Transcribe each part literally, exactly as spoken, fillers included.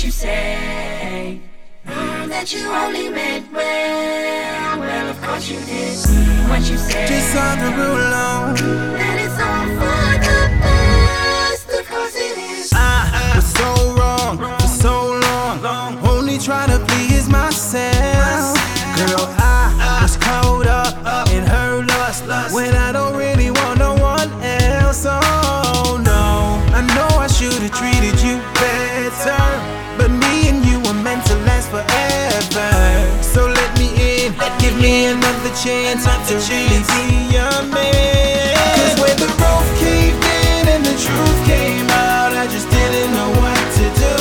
you say? Mm, that you only meant well. Well, of course you did. Mm, what you say? Just on the rule on. That it's all for the best. Of course it is. I was so wrong for so long, only trying to please myself. Girl, I was caught up in her lust when I don't really want no one else. Oh no, I know I should've treated you better, but me and you were meant to last forever. So let me in, give me another chance to really be your man. Cause when the roof caved in and the truth came out, I just didn't know what to do.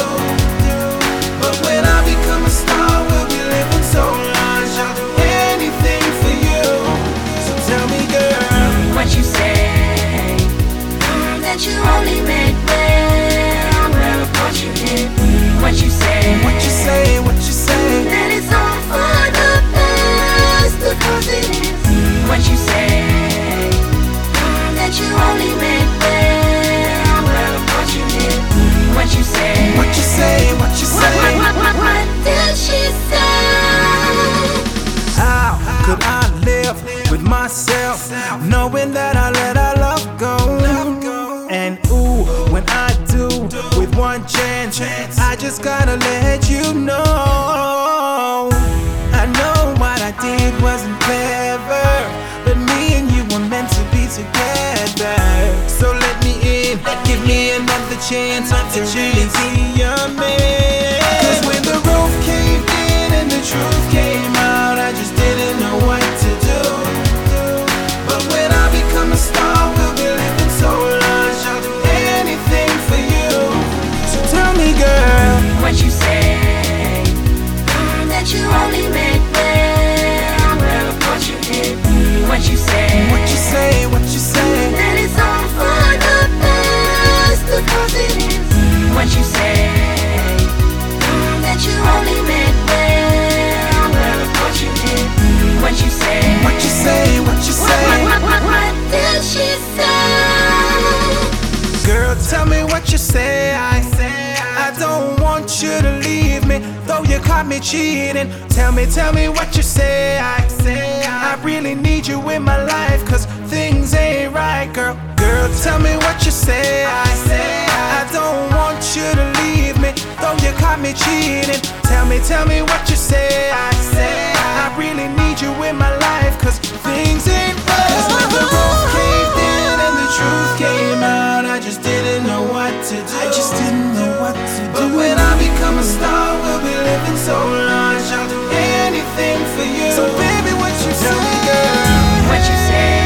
But when I become a star, we'll be living so large, I'll do anything for you. So tell me, girl, what you say? Mm, that you only meant well. Well, of course you did. Mm, what you say? what you say, what you say? That it's all for the best. Of course it is. Mm, what you say? Mm, that you only meant well. Well, of course you did. Mm, what you say? What you say, what you What, say? what, what, what, what did she say? How could I live with myself, knowing that I let our love go? And ooh, when I do, with one chance, I just gotta let you know. I know what I did wasn't clever, but me and you were meant to be together. So let me in, give me another chance to really be your man. Cause when the roof caved in and the truth came out, I just didn't know what to do. But when I become a star, we'll be living so large, I'll do anything for you. So tell me, girl, What you say? Mm, that you only meant well. Well, of course you did. Mm, what you say? what you say, what you say? That it's all for the best. Of course it is. Mm, what you say? Mm, that you only meant well. Well, of course you did. Mm, what you say? What you say, what you What, say? what, what, what, what did she say? Girl, tell me what you say. I say I don't want you to leave me, though you caught me cheating. Tell me, tell me what you say. I say I really need you in my life, cause things ain't right, girl. Girl, tell me what you say. I say I don't want you to leave me, though you caught me cheating. Tell me, tell me what you say. I say I really need you in my life, cause things ain't right. Cause when the roof caved in and the truth came out, I just didn't know what to do. I just didn't know what to do. But when I become a star, we'll be living so large, I'll do anything for you. So baby, what you tell me, girl? What you say?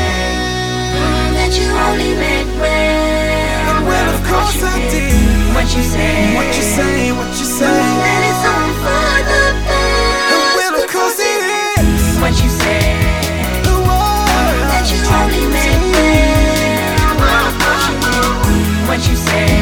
Mm, that you only meant well. Well, of course I did. What you say? What you say, what you say? That it's all for the best. Well, of course it is. What you say? Whoa. That you only meant well. Well, of course you did. What you say?